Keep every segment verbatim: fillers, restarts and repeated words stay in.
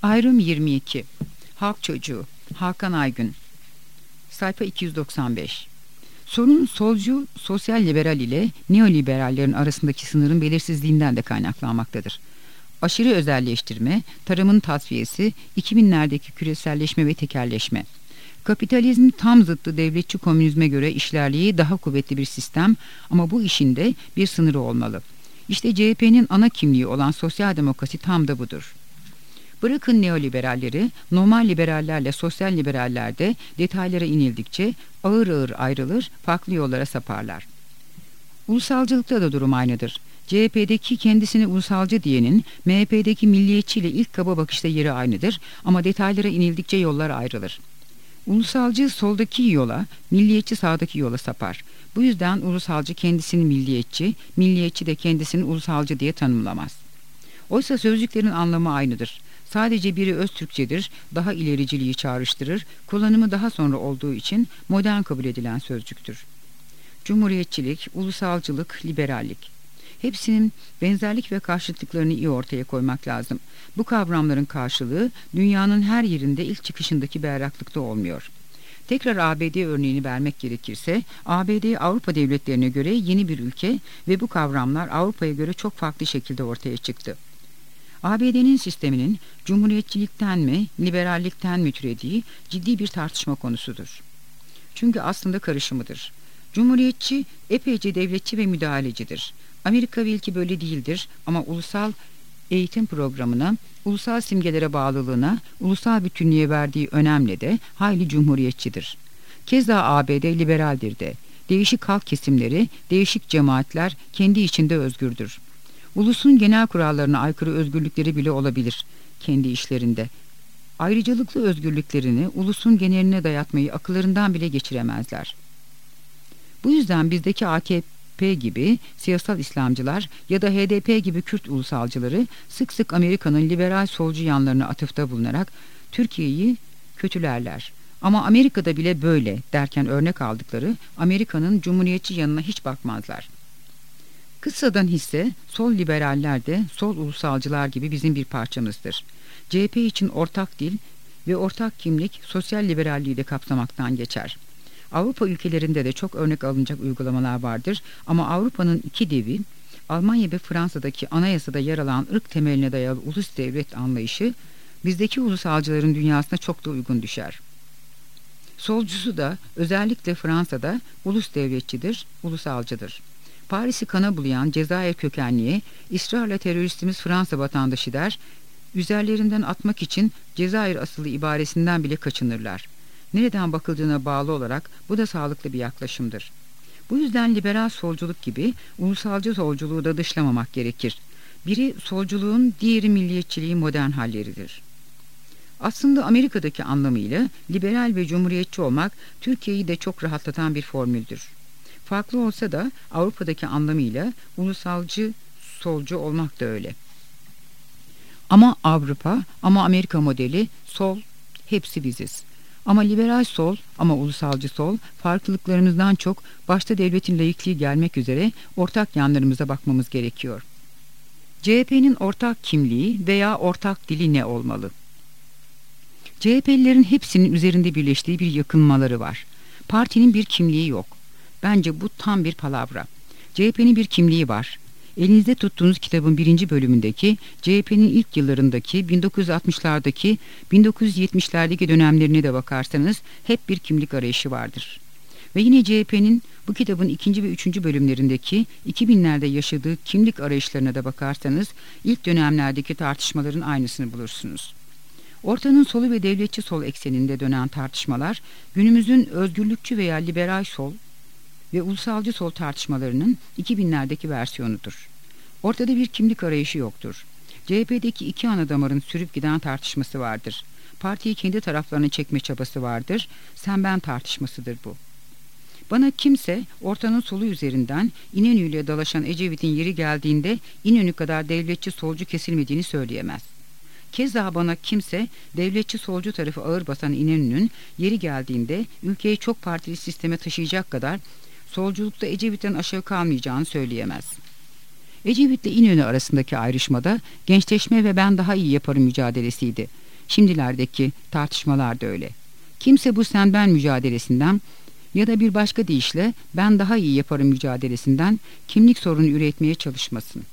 Ayrım yirmi iki. Halk Çocuğu. Hakan Aygün. Sayfa iki yüz doksan beş. Sorun solcu, sosyal liberal ile neoliberallerin arasındaki sınırın belirsizliğinden de kaynaklanmaktadır. Aşırı özelleştirme, tarımın tasfiyesi, iki binlerdeki küreselleşme ve tekelleşme. Kapitalizm tam zıttı devletçi komünizme göre işlerliği daha kuvvetli bir sistem ama bu işin de bir sınırı olmalı. İşte C H P'nin ana kimliği olan sosyal demokrasi tam da budur. Bırakın neoliberalleri, normal liberallerle sosyal liberaller de detaylara inildikçe ağır ağır ayrılır, farklı yollara saparlar. Ulusalcılıkta da durum aynıdır. C H P'deki kendisini ulusalcı diyenin M H P'deki milliyetçi ile ilk kaba bakışta yeri aynıdır ama detaylara inildikçe yollar ayrılır. Ulusalcı soldaki yola, milliyetçi sağdaki yola sapar. Bu yüzden ulusalcı kendisini milliyetçi, milliyetçi de kendisini ulusalcı diye tanımlamaz. Oysa sözcüklerin anlamı aynıdır. Sadece biri Öztürkçedir, daha ilericiliği çağrıştırır, kullanımı daha sonra olduğu için modern kabul edilen sözcüktür. Cumhuriyetçilik, ulusalcılık, liberallik. Hepsinin benzerlik ve karşıtlıklarını iyi ortaya koymak lazım. Bu kavramların karşılığı dünyanın her yerinde ilk çıkışındaki berraklıkta olmuyor. Tekrar A B D örneğini vermek gerekirse, A B D Avrupa devletlerine göre yeni bir ülke ve bu kavramlar Avrupa'ya göre çok farklı şekilde ortaya çıktı. A B D'nin sisteminin cumhuriyetçilikten mi, liberallikten mi türediği ciddi bir tartışma konusudur. Çünkü aslında karışımıdır. Cumhuriyetçi epeyce devletçi ve müdahalecidir. Amerika belki böyle değildir ama ulusal eğitim programına, ulusal simgelere bağlılığına, ulusal bütünlüğe verdiği önemle de hayli cumhuriyetçidir. Keza A B D liberaldir de. Değişik halk kesimleri, değişik cemaatler kendi içinde özgürdür. Ulusun genel kurallarına aykırı özgürlükleri bile olabilir kendi işlerinde. Ayrıcalıklı özgürlüklerini ulusun geneline dayatmayı akıllarından bile geçiremezler. Bu yüzden bizdeki A K P gibi siyasal İslamcılar ya da H D P gibi Kürt ulusalcıları sık sık Amerika'nın liberal solcu yanlarına atıfta bulunarak Türkiye'yi kötülerler. Ama Amerika'da bile böyle derken örnek aldıkları Amerika'nın cumhuriyetçi yanına hiç bakmazlar. Kıssadan hisse sol liberaller de sol ulusalcılar gibi bizim bir parçamızdır. C H P için ortak dil ve ortak kimlik sosyal liberalliği de kapsamaktan geçer. Avrupa ülkelerinde de çok örnek alınacak uygulamalar vardır ama Avrupa'nın iki devi, Almanya ve Fransa'daki anayasada yer alan ırk temeline dayalı ulus devlet anlayışı bizdeki ulusalcıların dünyasına çok da uygun düşer. Solcusu da özellikle Fransa'da ulus devletçidir, ulusalcıdır. Paris'i kana bulayan Cezayir kökenliye ısrarla teröristimiz Fransa vatandaşı der, üzerlerinden atmak için Cezayir asıllı ibaresinden bile kaçınırlar. Nereden bakıldığına bağlı olarak bu da sağlıklı bir yaklaşımdır. Bu yüzden liberal solculuk gibi ulusalcı solculuğu da dışlamamak gerekir. Biri solculuğun, diğeri milliyetçiliğin modern halleridir. Aslında Amerika'daki anlamıyla liberal ve cumhuriyetçi olmak Türkiye'yi de çok rahatlatan bir formüldür. Farklı olsa da Avrupa'daki anlamıyla ulusalcı solcu olmak da öyle. Ama Avrupa, ama Amerika modeli, sol, hepsi biziz. Ama liberal sol, ama ulusalcı sol, farklılıklarımızdan çok başta devletin laikliği gelmek üzere ortak yanlarımıza bakmamız gerekiyor. C H P'nin ortak kimliği veya ortak dili ne olmalı? C H P'lilerin hepsinin üzerinde birleştiği bir yakınmaları var. Partinin bir kimliği yok. Bence bu tam bir palavra. C H P'nin bir kimliği var. Elinizde tuttuğunuz kitabın birinci bölümündeki C H P'nin ilk yıllarındaki bin dokuz yüz altmışlardaki bin dokuz yüz yetmişlerdeki dönemlerine de bakarsanız hep bir kimlik arayışı vardır. Ve yine C H P'nin bu kitabın ikinci ve üçüncü bölümlerindeki iki binlerde yaşadığı kimlik arayışlarına da bakarsanız ilk dönemlerdeki tartışmaların aynısını bulursunuz. Ortanın solu ve devletçi sol ekseninde dönen tartışmalar günümüzün özgürlükçü veya liberal sol ve ulusalcı sol tartışmalarının iki binlerdeki versiyonudur. Ortada bir kimlik arayışı yoktur. C H P'deki iki ana damarın sürüp giden tartışması vardır. Partiyi kendi taraflarına çekme çabası vardır. Sen ben tartışmasıdır bu. Bana kimse ortanın solu üzerinden İnönü'yle dalaşan Ecevit'in yeri geldiğinde İnönü kadar devletçi solcu kesilmediğini söyleyemez. Keza bana kimse devletçi solcu tarafı ağır basan İnönü'nün yeri geldiğinde ülkeyi çok partili sisteme taşıyacak kadar solculukta Ecevit'ten aşağı kalmayacağını söyleyemez. Ecevit ile İnönü arasındaki ayrışmada gençleşme ve ben daha iyi yaparım mücadelesiydi. Şimdilerdeki tartışmalar da öyle. Kimse bu sen ben mücadelesinden ya da bir başka deyişle ben daha iyi yaparım mücadelesinden kimlik sorunu üretmeye çalışmasın.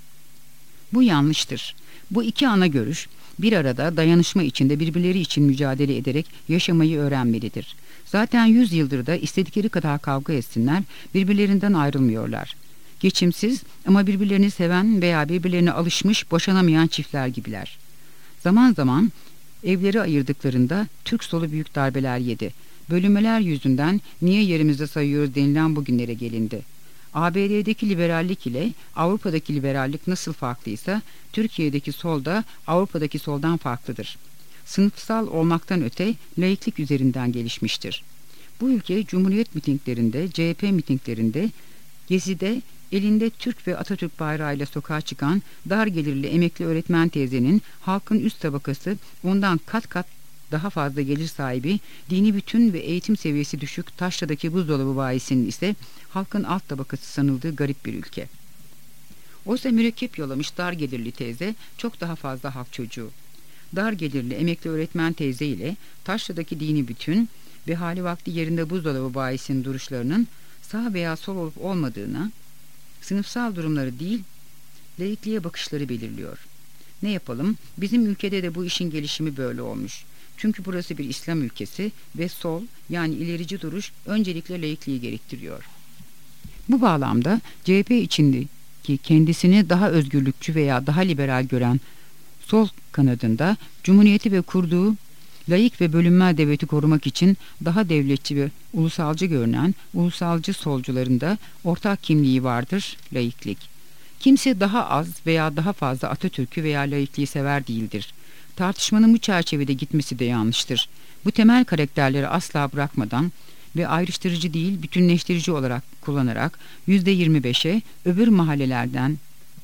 Bu yanlıştır. Bu iki ana görüş bir arada dayanışma içinde birbirleri için mücadele ederek yaşamayı öğrenmelidir. Zaten yüz yıldır da istedikleri kadar kavga etsinler, birbirlerinden ayrılmıyorlar. Geçimsiz ama birbirlerini seven veya birbirlerine alışmış boşanamayan çiftler gibiler. Zaman zaman evleri ayırdıklarında Türk solu büyük darbeler yedi. Bölünmeler yüzünden niye yerimizde sayıyoruz denilen bugünlere gelindi. A B D'deki liberallik ile Avrupa'daki liberallik nasıl farklıysa Türkiye'deki sol da Avrupa'daki soldan farklıdır. Sınıfsal olmaktan öte laiklik üzerinden gelişmiştir. Bu ülke Cumhuriyet mitinglerinde, C H P mitinglerinde, Gezi'de elinde Türk ve Atatürk bayrağıyla sokağa çıkan dar gelirli emekli öğretmen teyzenin halkın üst tabakası ondan kat kat daha fazla gelir sahibi, dini bütün ve eğitim seviyesi düşük Taşra'daki buzdolabı bayisinin ise halkın alt tabakası sanıldığı garip bir ülke. Oysa mürekkep yolamış dar gelirli teyze çok daha fazla halk çocuğu. Dar gelirli emekli öğretmen teyze ile Taşra'daki dini bütün ve hali vakti yerinde buzdolabı bayisinin duruşlarının sağ veya sol olup olmadığına, sınıfsal durumları değil, laikliğe bakışları belirliyor. Ne yapalım? Bizim ülkede de bu işin gelişimi böyle olmuş. Çünkü burası bir İslam ülkesi ve sol yani ilerici duruş öncelikle laikliği gerektiriyor. Bu bağlamda C H P içindeki kendisini daha özgürlükçü veya daha liberal gören sol kanadında Cumhuriyeti ve kurduğu laik ve bölünmez devleti korumak için daha devletçi ve ulusalcı görünen ulusalcı solcuların da ortak kimliği vardır, laiklik. Kimse daha az veya daha fazla Atatürk'ü veya laikliği sever değildir. Tartışmanın bu çerçevede gitmesi de yanlıştır. Bu temel karakterleri asla bırakmadan ve ayrıştırıcı değil bütünleştirici olarak kullanarak yüzde yirmi beşe öbür mahallelerden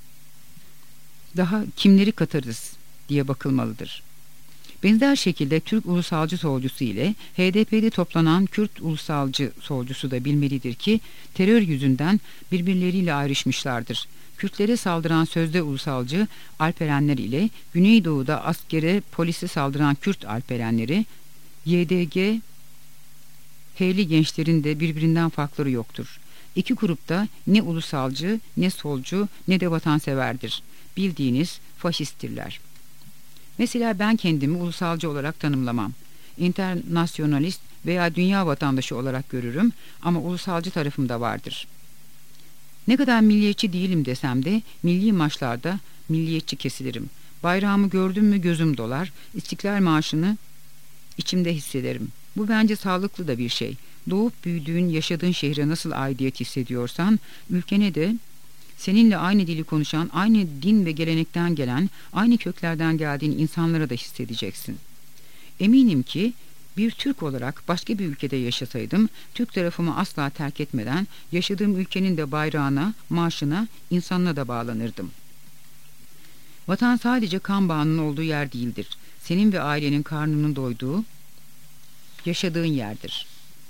daha kimleri katarız diye bakılmalıdır. Benzer şekilde Türk ulusalcı solcusu ile H D P'de toplanan Kürt ulusalcı solcusu da bilmelidir ki terör yüzünden birbirleriyle ayrışmışlardır. Kürtlere saldıran sözde ulusalcı Alperenler ile Güneydoğu'da askere, polise saldıran Kürt Alperenleri, Y D G H'li gençlerin de birbirinden farkları yoktur. İki grupta ne ulusalcı, ne solcu, ne de vatanseverdir. Bildiğiniz faşisttirler. Mesela ben kendimi ulusalcı olarak tanımlamam. İnternasyonalist veya dünya vatandaşı olarak görürüm ama ulusalcı tarafım da vardır. Ne kadar milliyetçi değilim desem de milli maçlarda milliyetçi kesilirim. Bayrağımı gördüm mü gözüm dolar, İstiklal Marşı'nı içimde hissederim. Bu bence sağlıklı da bir şey. Doğup büyüdüğün, yaşadığın şehre nasıl aidiyet hissediyorsan, ülkene de seninle aynı dili konuşan, aynı din ve gelenekten gelen, aynı köklerden geldiğin insanlara da hissedeceksin. Eminim ki bir Türk olarak başka bir ülkede yaşasaydım, Türk tarafımı asla terk etmeden yaşadığım ülkenin de bayrağına, marşına, insanına da bağlanırdım. Vatan sadece kan bağının olduğu yer değildir. Senin ve ailenin karnının doyduğu, yaşadığın yerdir.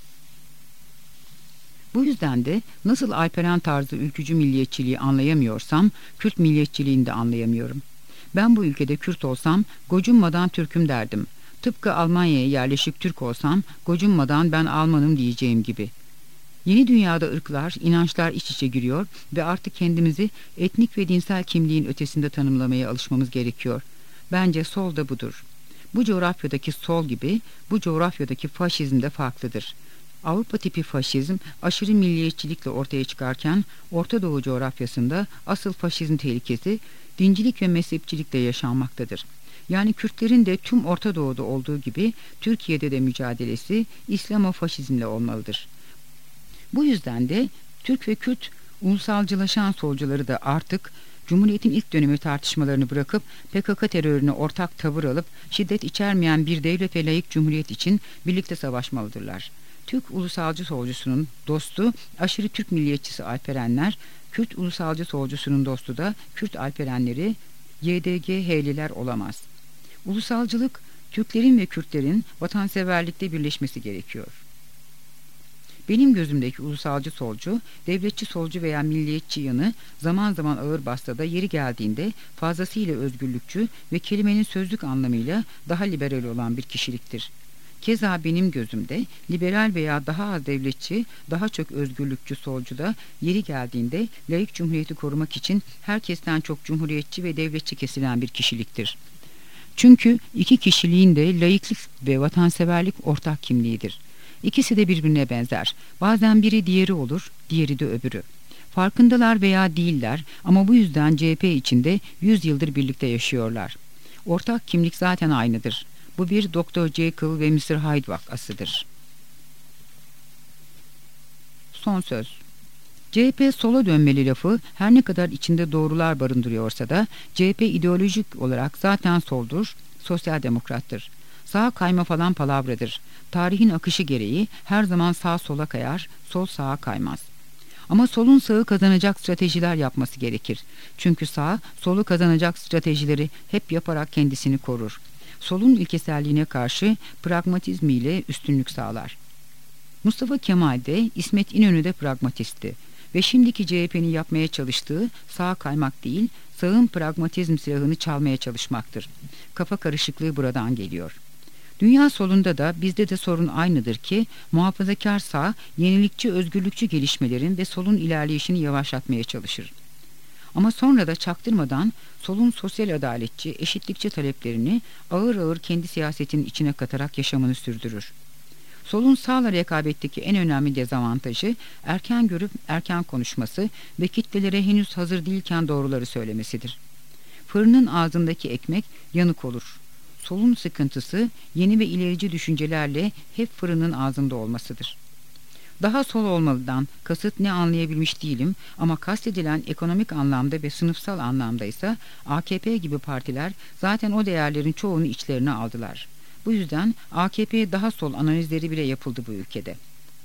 Bu yüzden de nasıl Alperen tarzı ülkücü milliyetçiliği anlayamıyorsam, Kürt milliyetçiliğini de anlayamıyorum. Ben bu ülkede Kürt olsam, gocunmadan Türk'üm derdim. Tıpkı Almanya'ya yerleşik Türk olsam, gocunmadan ben Almanım diyeceğim gibi. Yeni dünyada ırklar, inançlar iç içe giriyor ve artık kendimizi etnik ve dinsel kimliğin ötesinde tanımlamaya alışmamız gerekiyor. Bence sol da budur. Bu coğrafyadaki sol gibi, bu coğrafyadaki faşizm de farklıdır. Avrupa tipi faşizm aşırı milliyetçilikle ortaya çıkarken Orta Doğu coğrafyasında asıl faşizm tehlikesi dincilik ve mezhepçilikle yaşanmaktadır. Yani Kürtlerin de tüm Orta Doğu'da olduğu gibi Türkiye'de de mücadelesi İslamo-faşizmle olmalıdır. Bu yüzden de Türk ve Kürt ulusalcılaşan solcuları da artık Cumhuriyet'in ilk dönemi tartışmalarını bırakıp P K K terörüne ortak tavır alıp şiddet içermeyen bir devlet ve layık cumhuriyet için birlikte savaşmalıdırlar. Türk ulusalcı solcusunun dostu aşırı Türk milliyetçisi Alperenler, Kürt ulusalcı solcusunun dostu da Kürt Alperenleri, Y D G H'liler olamaz. Ulusalcılık, Türklerin ve Kürtlerin vatanseverlikte birleşmesi gerekiyor. Benim gözümdeki ulusalcı solcu, devletçi solcu veya milliyetçi yanı zaman zaman ağır bassa da yeri geldiğinde fazlasıyla özgürlükçü ve kelimenin sözlük anlamıyla daha liberal olan bir kişiliktir. Keza benim gözümde liberal veya daha az devletçi, daha çok özgürlükçü solcu da yeri geldiğinde laik cumhuriyeti korumak için herkesten çok cumhuriyetçi ve devletçi kesilen bir kişiliktir. Çünkü iki kişiliğin de laiklik ve vatanseverlik ortak kimliğidir. İkisi de birbirine benzer. Bazen biri diğeri olur, diğeri de öbürü. Farkındalar veya değiller ama bu yüzden C H P içinde yüz yıldır birlikte yaşıyorlar. Ortak kimlik zaten aynıdır. Bu bir doktor Jekyll ve mister Hyde vakasıdır. Son söz. C H P sola dönmeli lafı her ne kadar içinde doğrular barındırıyorsa da C H P ideolojik olarak zaten soldur, sosyal demokrattır. Sağa kayma falan palavradır. Tarihin akışı gereği her zaman sağ sola kayar, sol sağa kaymaz. Ama solun sağı kazanacak stratejiler yapması gerekir. Çünkü sağ, solu kazanacak stratejileri hep yaparak kendisini korur. Solun ilkeselliğine karşı pragmatizmiyle üstünlük sağlar. Mustafa Kemal de İsmet İnönü de pragmatistti. Ve şimdiki C H P'nin yapmaya çalıştığı sağa kaymak değil, sağın pragmatizm silahını çalmaya çalışmaktır. Kafa karışıklığı buradan geliyor. Dünya solunda da bizde de sorun aynıdır ki muhafazakar sağ yenilikçi özgürlükçü gelişmelerin ve solun ilerleyişini yavaşlatmaya çalışır. Ama sonra da çaktırmadan solun sosyal adaletçi, eşitlikçi taleplerini ağır ağır kendi siyasetinin içine katarak yaşamını sürdürür. Solun sağla rekabetteki en önemli dezavantajı erken görüp erken konuşması ve kitlelere henüz hazır değilken doğruları söylemesidir. Fırının ağzındaki ekmek yanık olur. Solun sıkıntısı yeni ve ilerici düşüncelerle hep fırının ağzında olmasıdır. Daha sol olmalıdan kasıt ne anlayabilmiş değilim ama kastedilen ekonomik anlamda ve sınıfsal anlamda ise A K P gibi partiler zaten o değerlerin çoğunu içlerine aldılar. Bu yüzden A K P daha sol analizleri bile yapıldı bu ülkede.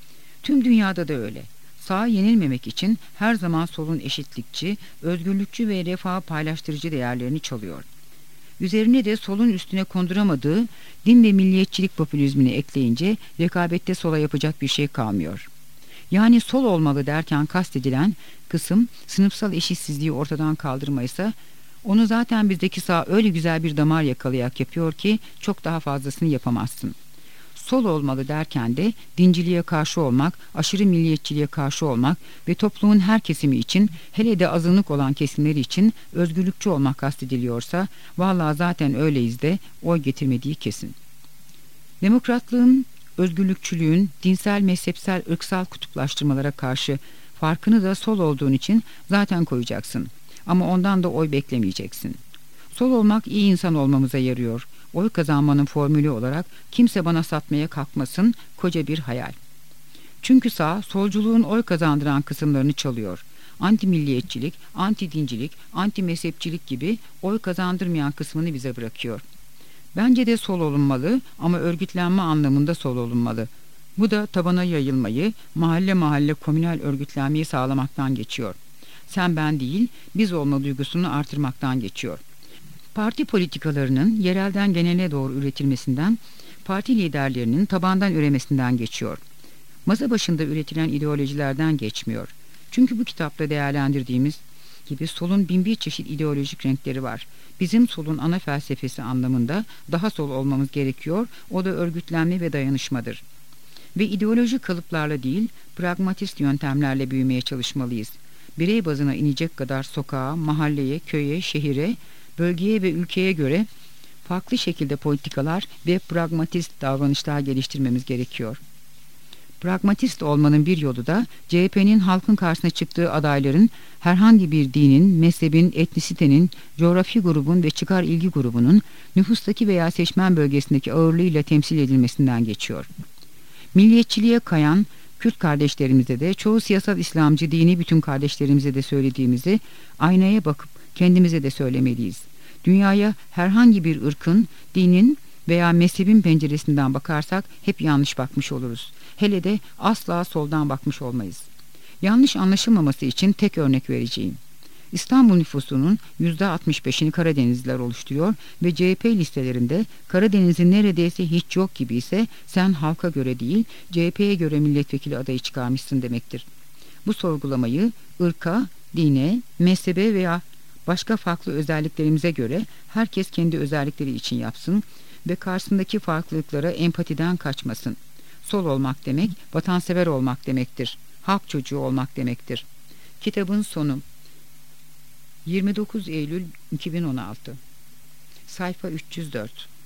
Tüm dünyada da öyle. Sağa yenilmemek için her zaman solun eşitlikçi, özgürlükçü ve refah paylaştırıcı değerlerini çalıyor. Üzerine de solun üstüne konduramadığı din ve milliyetçilik popülizmini ekleyince rekabette sola yapacak bir şey kalmıyor. Yani sol olmalı derken kastedilen kısım sınıfsal eşitsizliği ortadan kaldırmaysa onu zaten bizdeki sağ öyle güzel bir damar yakalayak yapıyor ki çok daha fazlasını yapamazsın. Sol olmalı derken de dinciliğe karşı olmak, aşırı milliyetçiliğe karşı olmak ve toplumun her kesimi için hele de azınlık olan kesimleri için özgürlükçü olmak kastediliyorsa vallahi zaten öyleyiz de oy getirmediği kesin. Demokratlığın, özgürlükçülüğün, dinsel, mezhepsel, ırksal kutuplaştırmalara karşı farkını da sol olduğun için zaten koyacaksın. Ama ondan da oy beklemeyeceksin. Sol olmak iyi insan olmamıza yarıyor. Oy kazanmanın formülü olarak kimse bana satmaya kalkmasın, koca bir hayal. Çünkü sağ, solculuğun oy kazandıran kısımlarını çalıyor. Anti milliyetçilik, anti dincilik, anti mezhepçilik gibi oy kazandırmayan kısmını bize bırakıyor. Bence de sol olunmalı ama örgütlenme anlamında sol olunmalı. Bu da tabana yayılmayı, mahalle mahalle komünal örgütlenmeyi sağlamaktan geçiyor. Sen ben değil, biz olma duygusunu artırmaktan geçiyor. Parti politikalarının yerelden genele doğru üretilmesinden, parti liderlerinin tabandan üremesinden geçiyor. Masa başında üretilen ideolojilerden geçmiyor. Çünkü bu kitapta değerlendirdiğimiz gibi solun bin bir çeşit ideolojik renkleri var. Bizim solun ana felsefesi anlamında daha sol olmamız gerekiyor, o da örgütlenme ve dayanışmadır. Ve ideolojik kalıplarla değil, pragmatist yöntemlerle büyümeye çalışmalıyız. Birey bazına inecek kadar sokağa, mahalleye, köye, şehire, bölgeye ve ülkeye göre farklı şekilde politikalar ve pragmatist davranışlar geliştirmemiz gerekiyor. Pragmatist olmanın bir yolu da C H P'nin halkın karşısına çıktığı adayların herhangi bir dinin, mezhebin, etnisitenin, coğrafi grubun ve çıkar ilgi grubunun nüfustaki veya seçmen bölgesindeki ağırlığıyla temsil edilmesinden geçiyor. Milliyetçiliğe kayan Kürt kardeşlerimize de çoğu siyasal İslamcı dini bütün kardeşlerimize de söylediğimizi aynaya bakıp kendimize de söylemeliyiz. Dünyaya herhangi bir ırkın, dinin veya mezhebin penceresinden bakarsak hep yanlış bakmış oluruz. Hele de asla soldan bakmış olmayız. Yanlış anlaşılmaması için tek örnek vereceğim. İstanbul nüfusunun yüzde altmış beşini Karadenizliler oluşturuyor ve C H P listelerinde Karadeniz'in neredeyse hiç yok gibi ise sen halka göre değil C H P'ye göre milletvekili adayı çıkarmışsın demektir. Bu sorgulamayı ırka, dine, mezhebe veya başka farklı özelliklerimize göre herkes kendi özellikleri için yapsın ve karşısındaki farklılıklara empatiden kaçmasın. Sol olmak demek, vatansever olmak demektir. Halk çocuğu olmak demektir. Kitabın sonu. yirmi dokuz Eylül iki bin on altı. Sayfa üç yüz dört.